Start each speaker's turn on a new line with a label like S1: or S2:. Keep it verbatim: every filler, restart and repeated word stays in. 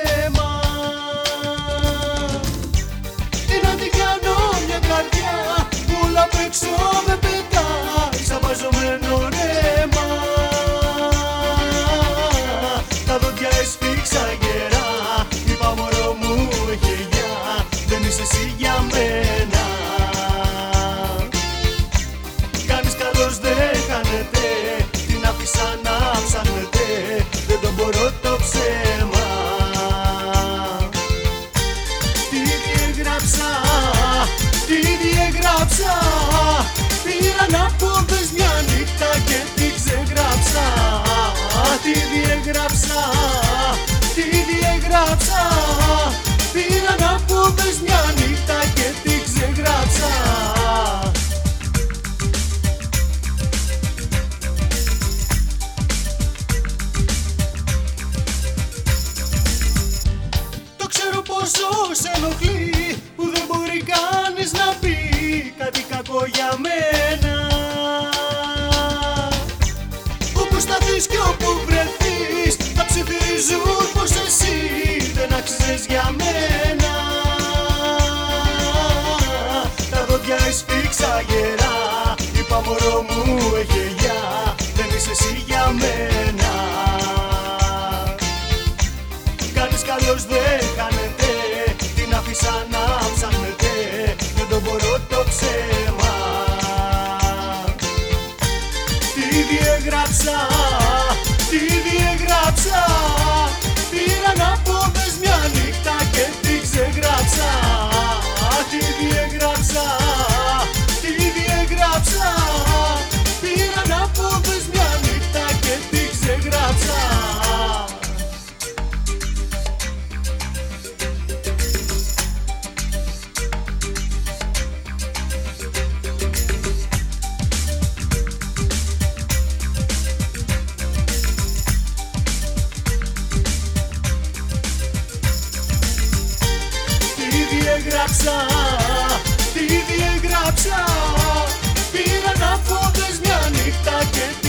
S1: ψέμα. Τι να την κάνω μια καρδιά που όλα απ' έξω με πετάει σαν βαζωμένο ρέμα. Τα δόντια έσφιξα γερά, είπα μωρό μου γελιά, δεν είσαι εσύ για μένα. Κάνεις καλός δεν χάνεται, την άφησα να ψάχνετε, δεν το μπορώ το ψέμα. Τι διέγραψα, τι διέγραψα, πήρα να πόδες μια νύχτα και τι ξεγράψα. Τι διέγραψα, τι διέγραψα, πήρα να πόδες μια νύχτα και τι ξεγράψα. Πόσο σε ενοχλεί που δεν μπορεί κανείς να πει κάτι κακό για μένα. Όπου σταθείς κι όπου βρεθείς θα ψιθυρίζουν πως εσύ δεν άξιζες για μένα. Τα δόντια έσφιξα γερά, είπα μωρό μου γελιά, δεν είσαι εσύ για μένα. Κάνεις καλός δεν χάνεται, την άφησα να ψάχνετε, δεν το μπορώ το ψέμα. Τι διέγραψα, τι διέγραψα, πήρα να πόδες μια νύχτα και τι ξεγράψα. Τι διέγραψα, τι διέγραψα, πήρα να πόδες μια νύχτα και τι ξεγράψα. Τι διέγραψα, τι διέγραψα, πήρα να πόδες μια νύχτα και